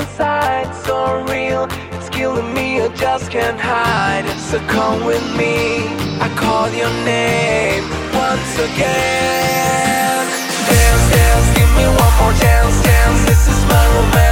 inside, so real. It's killing me, I just can't hide it. So come with me, I call your name once again. Dance, dance, give me one more chance, dance. This is my romance.